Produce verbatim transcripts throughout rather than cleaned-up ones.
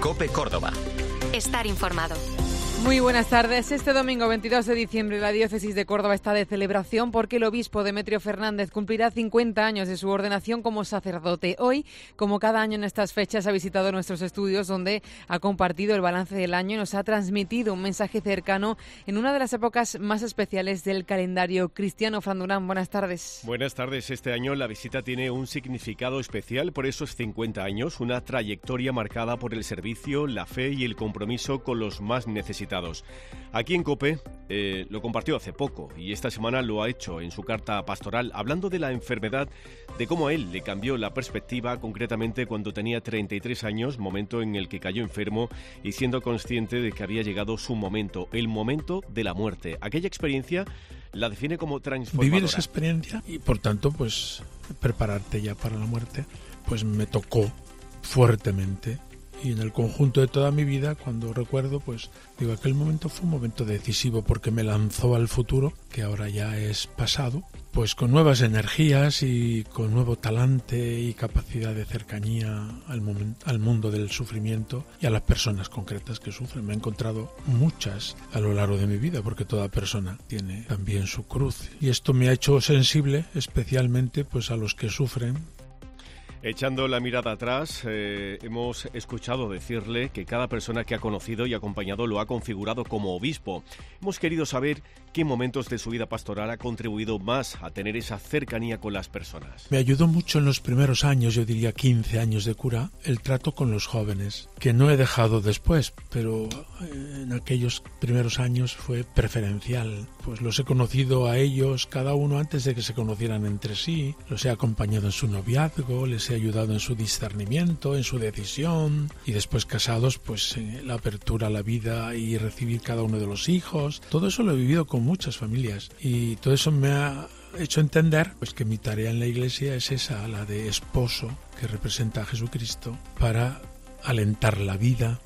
COPE Córdoba. Estar informado. Muy buenas tardes. Este domingo veintidós de diciembre la Diócesis de Córdoba está de celebración porque el obispo Demetrio Fernández cumplirá cincuenta años de su ordenación como sacerdote. Hoy, como cada año en estas fechas, ha visitado nuestros estudios donde ha compartido el balance del año y nos ha transmitido un mensaje cercano en una de las épocas más especiales del calendario cristiano. Fran Durán, buenas tardes. Buenas tardes. Este año la visita tiene un significado especial por esos cincuenta años, una trayectoria marcada por el servicio, la fe y el compromiso con los más necesitados. Aquí en COPE eh, lo compartió hace poco y esta semana lo ha hecho en su carta pastoral, hablando de la enfermedad, de cómo a él le cambió la perspectiva, concretamente cuando tenía treinta y tres años, momento en el que cayó enfermo y siendo consciente de que había llegado su momento, el momento de la muerte. Aquella experiencia la define como transformadora. Vivir esa experiencia y, por tanto, pues prepararte ya para la muerte, pues me tocó fuertemente. Y en el conjunto de toda mi vida, cuando recuerdo, pues digo, aquel momento fue un momento decisivo porque me lanzó al futuro, que ahora ya es pasado, pues con nuevas energías y con nuevo talante y capacidad de cercanía al, momen- al mundo del sufrimiento y a las personas concretas que sufren. Me he encontrado muchas a lo largo de mi vida, porque toda persona tiene también su cruz. Y esto me ha hecho sensible, especialmente pues a los que sufren. Echando la mirada atrás, eh, hemos escuchado decirle que cada persona que ha conocido y acompañado lo ha configurado como obispo. Hemos querido saber qué momentos de su vida pastoral ha contribuido más a tener esa cercanía con las personas. Me ayudó mucho en los primeros años, yo diría quince años de cura, el trato con los jóvenes, que no he dejado después, pero en aquellos primeros años fue preferencial. Pues los he conocido a ellos, cada uno antes de que se conocieran entre sí, los he acompañado en su noviazgo, les he ayudado en su discernimiento, en su decisión, y después casados, pues eh, la apertura a la vida y recibir cada uno de los hijos. Todo eso lo he vivido con muchas familias y todo eso me ha hecho entender pues que mi tarea en la Iglesia es esa, la de esposo que representa a Jesucristo para alentar la vida.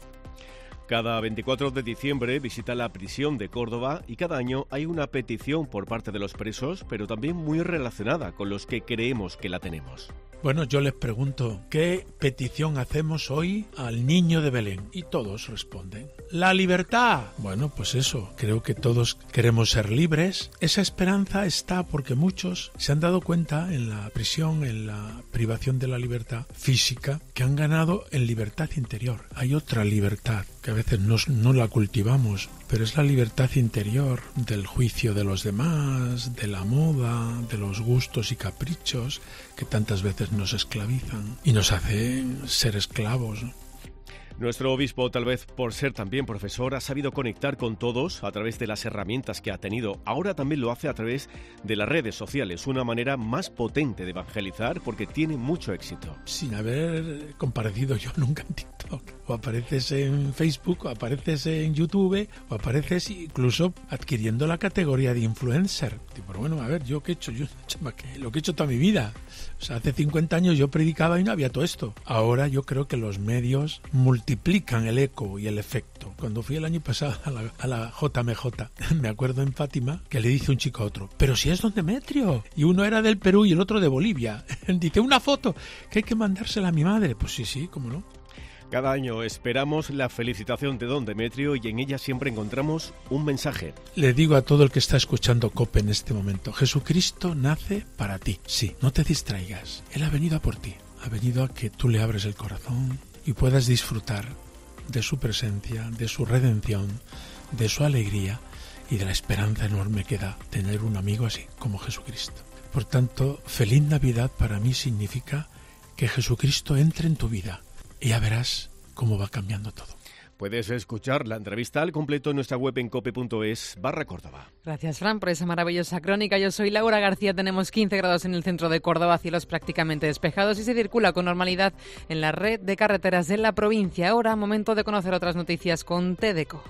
Cada veinticuatro de diciembre visita la prisión de Córdoba y cada año hay una petición por parte de los presos, pero también muy relacionada con los que creemos que la tenemos. Bueno, yo les pregunto, ¿qué petición hacemos hoy al niño de Belén? Y todos responden, ¡la libertad! Bueno, pues eso, creo que todos queremos ser libres. Esa esperanza está porque muchos se han dado cuenta en la prisión, en la privación de la libertad física, que han ganado en libertad interior. Hay otra libertad que a veces no, no la cultivamos, pero es la libertad interior del juicio de los demás, de la moda, de los gustos y caprichos que tantas veces nos esclavizan y nos hacen ser esclavos, ¿no? Nuestro obispo, tal vez por ser también profesor, ha sabido conectar con todos a través de las herramientas que ha tenido. Ahora también lo hace a través de las redes sociales, una manera más potente de evangelizar porque tiene mucho éxito. Sin haber comparecido yo nunca en TikTok. O apareces en Facebook, o apareces en YouTube, o apareces incluso adquiriendo la categoría de influencer. Pero bueno, a ver, ¿yo qué he hecho? Yo, lo que he hecho toda mi vida. O sea, hace cincuenta años yo predicaba y no había todo esto. Ahora yo creo que los medios multiplican el eco y el efecto. Cuando fui el año pasado a la, a la J M J, me acuerdo en Fátima que le dice un chico a otro, pero si es don Demetrio. Y uno era del Perú y el otro de Bolivia. Dice, una foto que hay que mandársela a mi madre. Pues sí, sí, cómo no. Cada año esperamos la felicitación de don Demetrio y en ella siempre encontramos un mensaje. Le digo a todo el que está escuchando COPE en este momento, Jesucristo nace para ti. Sí, no te distraigas. Él ha venido a por ti. Ha venido a que tú le abres el corazón y puedas disfrutar de su presencia, de su redención, de su alegría y de la esperanza enorme que da tener un amigo así como Jesucristo. Por tanto, feliz Navidad para mí significa que Jesucristo entre en tu vida. Y ya verás cómo va cambiando todo. Puedes escuchar la entrevista al completo en nuestra web en cope punto es barra Córdoba. Gracias, Fran, por esa maravillosa crónica. Yo soy Laura García. Tenemos quince grados en el centro de Córdoba, cielos prácticamente despejados y se circula con normalidad en la red de carreteras de la provincia. Ahora, momento de conocer otras noticias con Tedeco.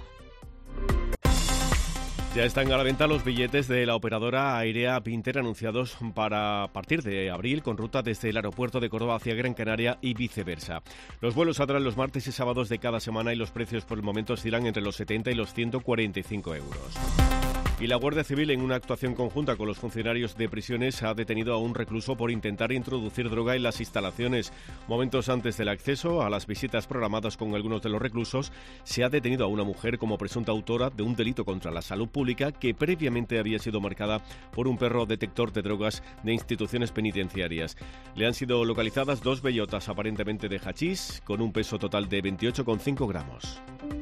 Ya están a la venta los billetes de la operadora aérea Pinter anunciados para partir de abril con ruta desde el aeropuerto de Córdoba hacia Gran Canaria y viceversa. Los vuelos saldrán los martes y sábados de cada semana y los precios por el momento oscilan entre los setenta y los ciento cuarenta y cinco euros. Y la Guardia Civil, en una actuación conjunta con los funcionarios de prisiones, ha detenido a un recluso por intentar introducir droga en las instalaciones. Momentos antes del acceso a las visitas programadas con algunos de los reclusos, se ha detenido a una mujer como presunta autora de un delito contra la salud pública que previamente había sido marcada por un perro detector de drogas de instituciones penitenciarias. Le han sido localizadas dos bellotas aparentemente de hachís con un peso total de veintiocho coma cinco gramos.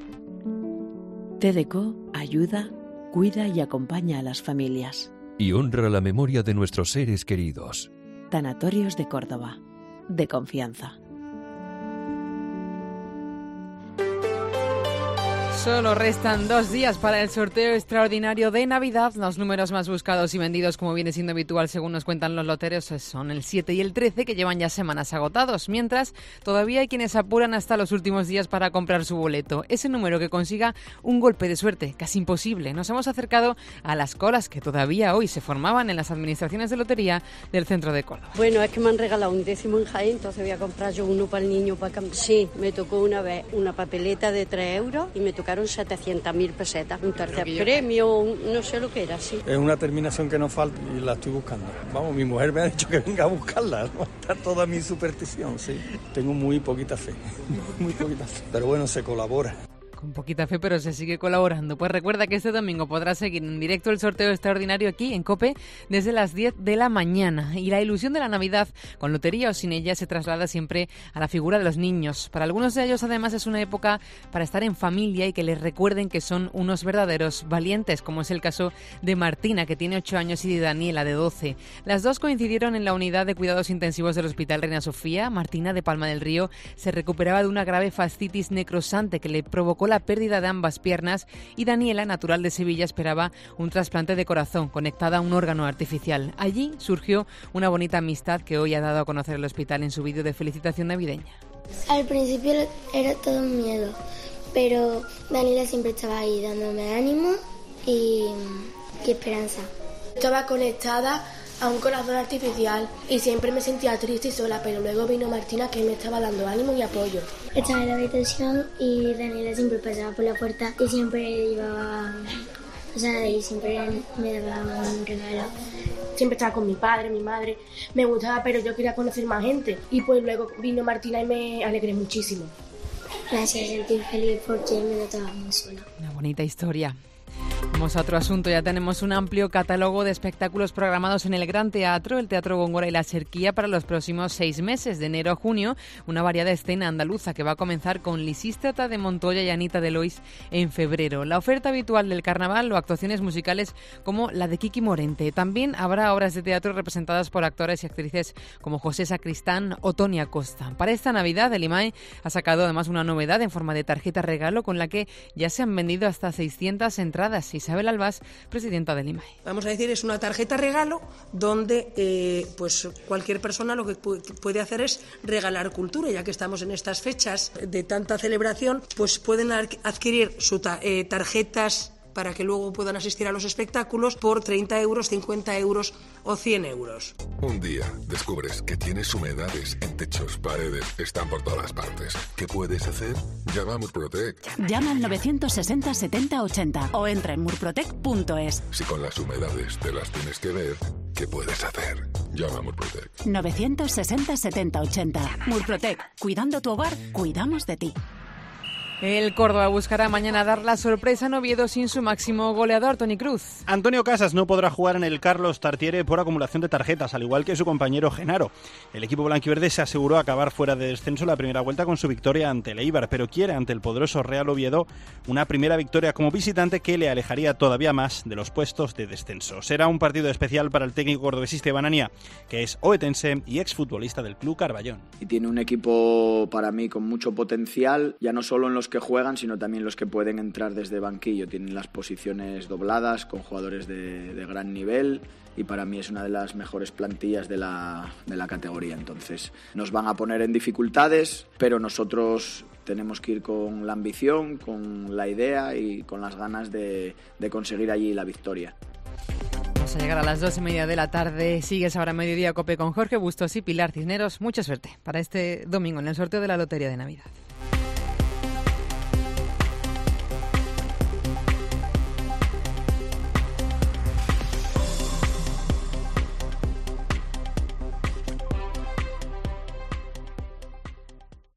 T D C O ayuda, cuida y acompaña a las familias. Y honra la memoria de nuestros seres queridos. Tanatorios de Córdoba. De confianza. Solo restan dos días para el sorteo extraordinario de Navidad. Los números más buscados y vendidos, como viene siendo habitual según nos cuentan los loteros, son el siete y el trece, que llevan ya semanas agotados. Mientras, todavía hay quienes apuran hasta los últimos días para comprar su boleto. Ese número que consiga un golpe de suerte, casi imposible. Nos hemos acercado a las colas que todavía hoy se formaban en las administraciones de lotería del centro de Córdoba. Bueno, es que me han regalado un décimo en Jaén, entonces voy a comprar yo uno para el niño. Para cam- sí, me tocó una vez una papeleta de tres euros y me tocaron setecientas mil pesetas, un tercer premio, un, no sé lo que era, sí. Es una terminación que nos falta y la estoy buscando. Vamos, mi mujer me ha dicho que venga a buscarla, ¿no? Está toda mi superstición, sí. Tengo muy poquita fe, muy poquita fe, pero bueno, se colabora. Con poquita fe, pero se sigue colaborando. Pues recuerda que este domingo podrás seguir en directo el sorteo extraordinario aquí en COPE desde las diez de la mañana. Y la ilusión de la Navidad, con lotería o sin ella, se traslada siempre a la figura de los niños. Para algunos de ellos, además, es una época para estar en familia y que les recuerden que son unos verdaderos valientes, como es el caso de Martina, que tiene ocho años, y de Daniela, de doce. Las dos coincidieron en la unidad de cuidados intensivos del Hospital Reina Sofía. Martina, de Palma del Río, se recuperaba de una grave fascitis necrosante que le provocó la pérdida de ambas piernas, y Daniela, natural de Sevilla, esperaba un trasplante de corazón conectada a un órgano artificial. Allí surgió una bonita amistad que hoy ha dado a conocer el hospital en su vídeo de felicitación navideña. Al principio era todo un miedo, pero Daniela siempre estaba ahí dándome ánimo y, y esperanza. Estaba conectada a un corazón artificial y siempre me sentía triste y sola, pero luego vino Martina, que me estaba dando ánimo y apoyo. Estaba en la habitación y Daniela siempre pasaba por la puerta y siempre llevaba, o sea, y siempre me daba un regalo. Siempre estaba con mi padre, mi madre, me gustaba, pero yo quería conocer más gente. Y pues luego vino Martina y me alegré muchísimo. Me hacía sentir feliz porque me notaba muy sola. Una bonita historia. Vamos a otro asunto. Ya tenemos un amplio catálogo de espectáculos programados en el Gran Teatro, el Teatro Góngora y la Serquía para los próximos seis meses, de enero a junio. Una variada escena andaluza que va a comenzar con Lisístrata de Montoya y Anita de Lois en febrero. La oferta habitual del carnaval o actuaciones musicales como la de Kiki Morente. También habrá obras de teatro representadas por actores y actrices como José Sacristán o Tony Acosta. Para esta Navidad, el I M A E ha sacado además una novedad en forma de tarjeta regalo con la que ya se han vendido hasta seiscientas entradas. Isabel Albás, presidenta del I M A E. Vamos a decir, es una tarjeta regalo donde eh, pues cualquier persona lo que puede hacer es regalar cultura. Ya que estamos en estas fechas de tanta celebración, pues pueden adquirir sus ta- eh, tarjetas para que luego puedan asistir a los espectáculos por treinta euros, cincuenta euros o cien euros. Un día descubres que tienes humedades en techos, paredes, están por todas partes. ¿Qué puedes hacer? Llama a Murprotec. Llama al novecientos sesenta setenta ochenta o entra en murprotec punto es. Si con las humedades te las tienes que ver, ¿qué puedes hacer? Llama a Murprotec. novecientos sesenta setenta ochenta. Murprotec. Cuidando tu hogar, cuidamos de ti. El Córdoba buscará mañana dar la sorpresa en Oviedo sin su máximo goleador, Toni Cruz. Antonio Casas no podrá jugar en el Carlos Tartiere por acumulación de tarjetas, al igual que su compañero Genaro. El equipo blanquiverde se aseguró acabar fuera de descenso la primera vuelta con su victoria ante el Eibar, pero quiere ante el poderoso Real Oviedo una primera victoria como visitante que le alejaría todavía más de los puestos de descenso. Será un partido especial para el técnico cordobesista Iván Ania, que es oetense y exfutbolista del Club Carballón. Y tiene un equipo para mí con mucho potencial, ya no solo en los que juegan, sino también los que pueden entrar desde banquillo. Tienen las posiciones dobladas con jugadores de, de gran nivel y para mí es una de las mejores plantillas de la, de la categoría. Entonces nos van a poner en dificultades, pero nosotros tenemos que ir con la ambición, con la idea y con las ganas de, de conseguir allí la victoria. Vamos a llegar a las dos y media de la tarde. Sigues ahora a mediodía COPE con Jorge Bustos y Pilar Cisneros. Mucha suerte para este domingo en el sorteo de la Lotería de Navidad.